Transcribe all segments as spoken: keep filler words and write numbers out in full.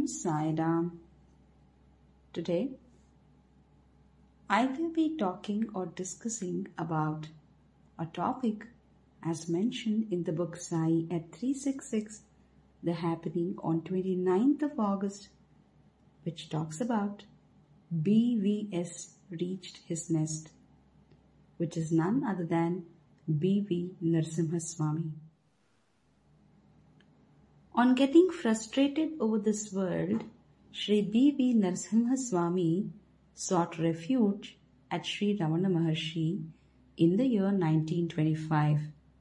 Om Sai Ram. Today, I will be talking or discussing about a topic as mentioned in the book Sai at three sixty-six, the happening on twenty-ninth of August, which talks about B V S reached his nest, which is none other than B V Narasimha Swami. On getting frustrated over this world, Shri B V Narasimha Swami sought refuge at Shri Ramana Maharshi in the year nineteen twenty-five.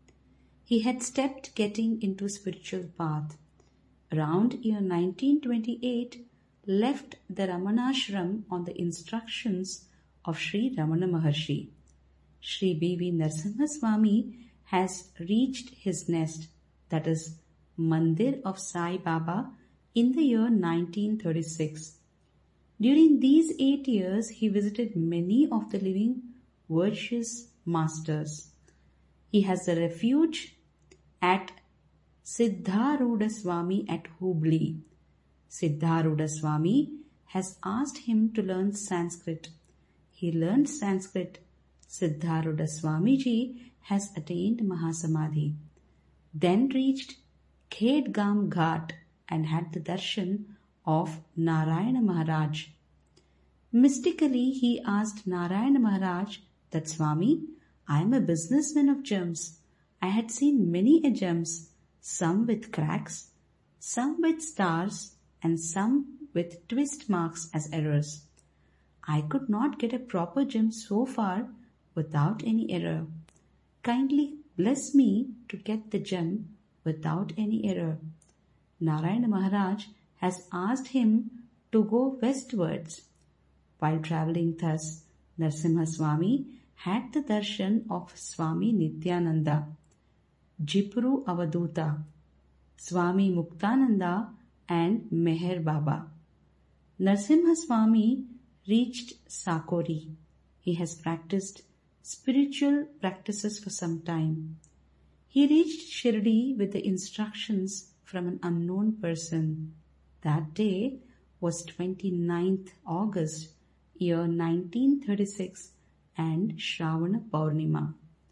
He had stepped getting into spiritual path. Around year nineteen twenty-eight, left the Ramanashram on the instructions of Shri Ramana Maharshi. Shri B V Narasimha Swami has reached his nest, that is Mandir of Sai Baba, in the year nineteen thirty-six. During these eight years, he visited many of the living virtuous masters. He has a refuge at Siddharudha Swami at Hubli. Siddharudha Swami has asked him to learn Sanskrit. He learned Sanskrit. Siddharudha Swamiji has attained Mahasamadhi, then reached Khedgam Ghat and had the darshan of Narayana Maharaj. Mystically, he asked Narayana Maharaj that, Swami, I am a businessman of gems. I had seen many a gems, some with cracks, some with stars, and some with twist marks as errors. I could not get a proper gem so far without any error. Kindly bless me to get the gem without any error. Narayana Maharaj has asked him to go westwards. While travelling thus, Narasimha Swami had the darshan of Swami Nityananda, Jipuru Avaduta, Swami Muktananda and Meher Baba. Narasimha Swami reached Sakori. He has practiced spiritual practices for some time. He reached Shirdi with the instructions from an unknown person. That day was twenty-ninth August, year nineteen thirty-six, and Shravana Purnima.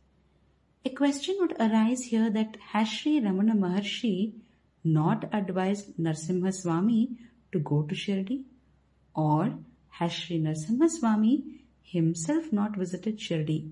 A question would arise here that has Shri Ramana Maharshi not advised Narasimha Swami to go to Shirdi? Or has Shri Narasimha Swami himself not visited Shirdi?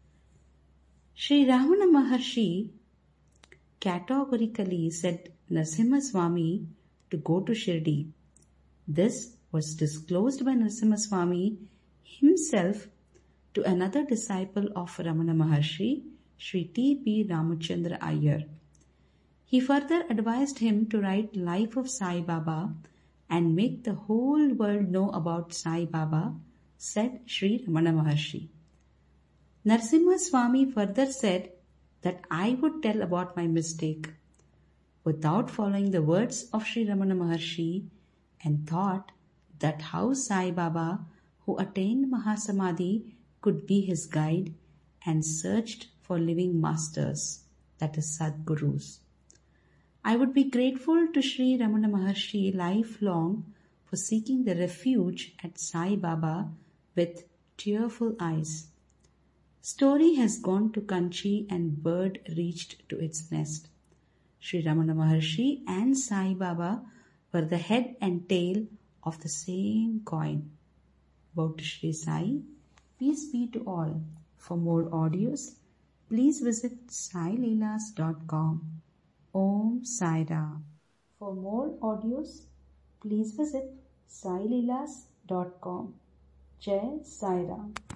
Shri Ramana Maharshi categorically said Narasimha Swami to go to Shirdi. This was disclosed by Narasimha Swami himself to another disciple of Ramana Maharshi, Shri T P Ramachandra Iyer. He further advised him to write Life of Sai Baba and make the whole world know about Sai Baba, said Shri Ramana Maharshi. Narasimha Swami further said that I would tell about my mistake, without following the words of Shri Ramana Maharshi, and thought that how Sai Baba, who attained Mahasamadhi, could be his guide, and searched for living masters, that is Sadgurus. I would be grateful to Shri Ramana Maharshi lifelong for seeking the refuge at Sai Baba with tearful eyes. Story has gone to Kanchi and bird reached to its nest. Shri Ramana Maharshi and Sai Baba were the head and tail of the same coin. Bow to Shri Sai. Peace be to all. For more audios, please visit sai leelas dot com. Om Sai Ram. For more audios, please visit sai leelas dot com. Jai Sai Ram.